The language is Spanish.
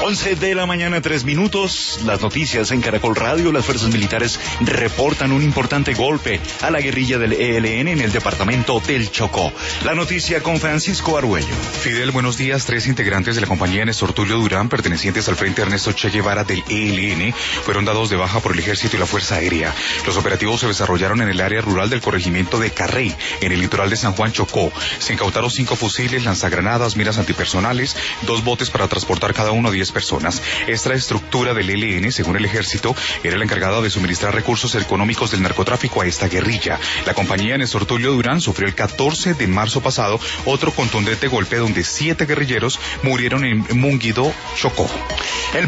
11 de la mañana, 3 minutos. Las noticias en Caracol Radio. Las fuerzas militares reportan un importante golpe a la guerrilla del ELN en el departamento del Chocó. La noticia con Francisco Argüello. Fidel, buenos días. 3 integrantes de la compañía Néstor Tulio Durán, pertenecientes al Frente Ernesto Che Guevara del ELN, fueron dados de baja por el Ejército y la Fuerza Aérea. Los operativos se desarrollaron en el área rural del corregimiento de Carrey, en el litoral de San Juan, Chocó. Se incautaron 5 fusiles, lanzagranadas, miras antipersonales, 2 botes para transportar cada uno a 10 personas. Esta estructura del ELN, según el Ejército, era la encargada de suministrar recursos económicos del narcotráfico a esta guerrilla. La compañía Néstor Tulio Durán sufrió el 14 de marzo pasado otro contundente golpe donde 7 guerrilleros murieron en Munguido, Chocó.